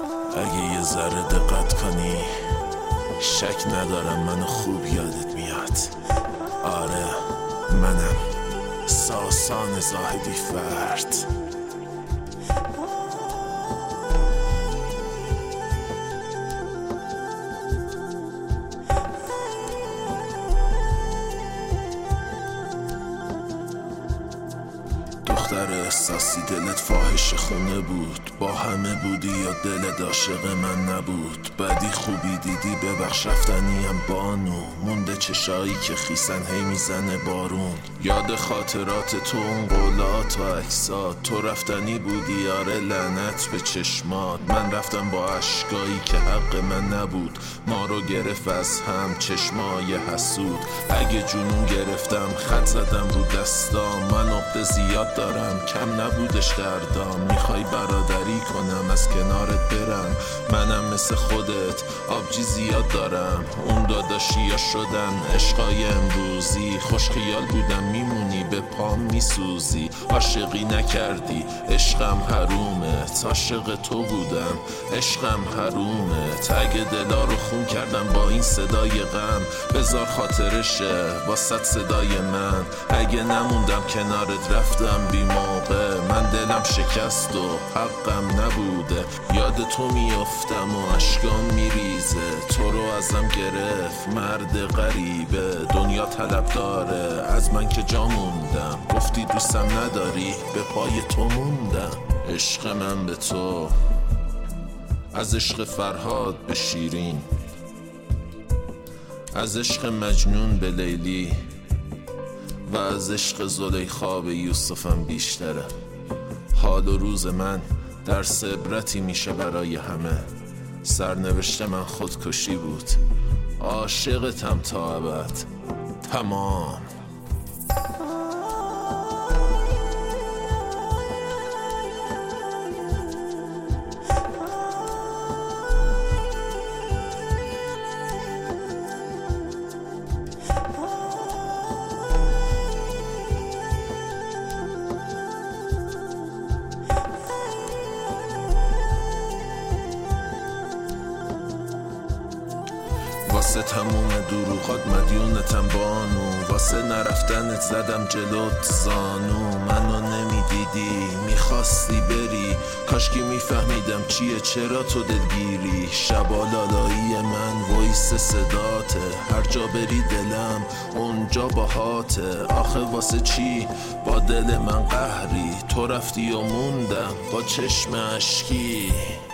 اگه یه ذره دقت کنی شک ندارم منو خوب یادت میاد. آره منم ساسان زاهدی فرد. دختر احساسی دلت فاحش خونه بود، با همه بودی یا دلت عاشق من نبود؟ بدی خوبی دیدی ببخش رفتنیم بانو، مونده چشایی که خیسن هی میزنه بارون. یاد خاطرات تو اون قولات و عکسات، تو رفتنی بودی آره لعنت به چشمات. من رفتم با اشکایی که حق من نبود، ما رو گرفت از هم چشمای حسود. اگه جنون گرفتم خط زدم رو دستام، من عقده زیاد دارم کم نبودش دردام. میخوای برادری کنم از کنارت برم، منم مثل خودت آبجی زیاد دارم. اون داداشیا شدن عشقای امروزی، خوش خیال بودم میمونی به پام میسوزی. عاشقی نکردی عشقم حرومه، عاشق تو بودم عشقم حرومه. تگ دلا رو خون کردم با این صدای غم، بذار خاطرشه واسط صدای من. اگه نموندم کنارت رفتم بی موقع، من دلم شکست و حقم نبوده. یاد تو میافتم و اشکام میریزه، تو رو ازم گرفت مرد غریبه. دنیا طلب داره از من که جا موندم، گفتی دوستم نداری به پای تو موندم. عشق من به تو از عشق فرهاد به شیرین، از عشق مجنون به لیلی و از عشق زلیخا به یوسفم بیشتره. حال و روز من درس عبرتی میشه برای همه، سرنوشت من خودکشی بود، عاشقتم تا ابد تمام. واسه تموم دروغات مدیونتم بانو، واسه نرفتنت زدم جلوت زانو. منو نمیدیدی میخواستی بری، کاشکی میفهمیدم چیه چرا تو دلگیری. شبا لالایی من وایس صداته، هر جا بری دلم اونجا باهاته. آخه واسه چی با دل من قهری، تو رفتی و موندم با چشم اشکی.